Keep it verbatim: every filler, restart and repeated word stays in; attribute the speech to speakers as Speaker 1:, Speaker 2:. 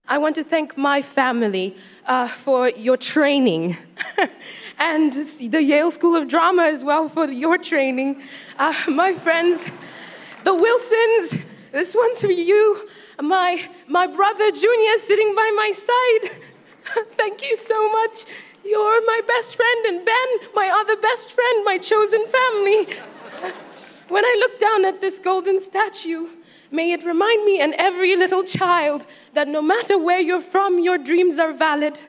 Speaker 1: I want to thank my family uh, for your training. And the Yale School of Drama as well for your training. Uh, my friends, the Wilsons, this one's for you. My, my brother Junior sitting by my side. Thank you so much. You're my best friend, and Ben, my other best friend, my chosen family. When I look down at this golden statue, may it remind me and every little child that no matter where you're from, your dreams are valid.